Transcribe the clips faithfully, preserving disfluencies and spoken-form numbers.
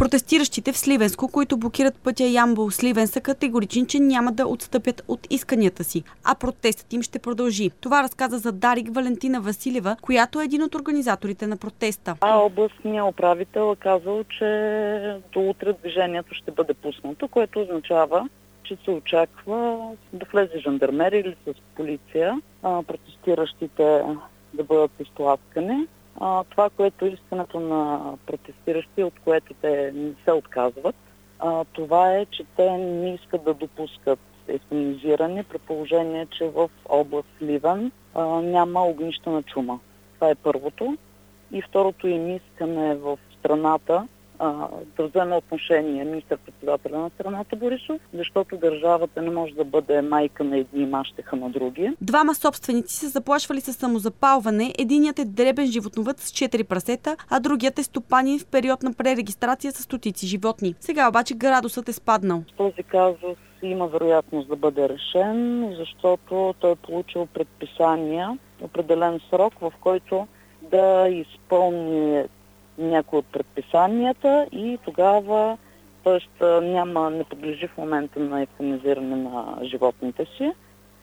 Протестиращите в Сливенско, които блокират пътя Ямбол-Сливен, са категорични, че няма да отстъпят от исканията си, а протестът им ще продължи. Това разказа за Дарик Валентина Василева, която е един от организаторите на протеста. А областният управител е казал, че до утре движението ще бъде пуснато, което означава, че се очаква да влезе жандармери или с полиция, а, протестиращите да бъдат изтласкани. А, това, което е искането на протестиращи, от което те не се отказват, а, това е, че те не искат да допускат евтаназиране, при положение, че в област Сливен а, няма огнищена чума. Това е първото. И второто им искане в страната а, да вземе отношение министър-председателя на страната Борисов, защото държавата не може да бъде майка на едни и мащеха на други. Двама собственици се заплашвали със самозапалване. Единият е дребен животновъд с четири прасета, а другият е стопанин в период на пререгистрация с стотици животни. Сега обаче градусът е спаднал. Този казус има вероятност да бъде решен, защото той е получил предписания, определен срок, в който да изпълни някои от предписанията и тогава, т.е. няма, не подлежи в момента на евтаназиране на животните си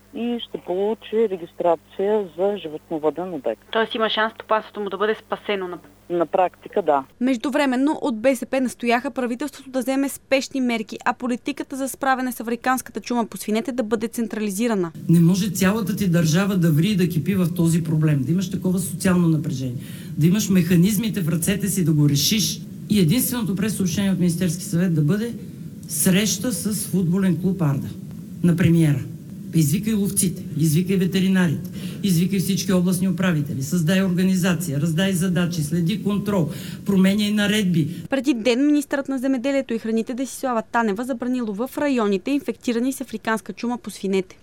и ще получи регистрация за животновъден обект. Тоест има шанс стопанството му да бъде спасено. На практика, да. Междувременно от БСП настояха правителството да вземе спешни мерки, а политиката за справяне с африканската чума по свинете да бъде централизирана. Не може цялата ти държава да ври и да кипи в този проблем, да имаш такова социално напрежение, да имаш механизмите в ръцете си да го решиш. И единственото прессъобщение от Министерски съвет да бъде среща с футболен клуб Арда на премиера. Извикай ловците, извикай ветеринарите, извикай всички областни управители, създай организация, раздай задачи, следи контрол, променяй наредби. Преди ден министърът на земеделието и храните Десислава Танева забрани лова в районите, инфектирани с африканска чума по свинете.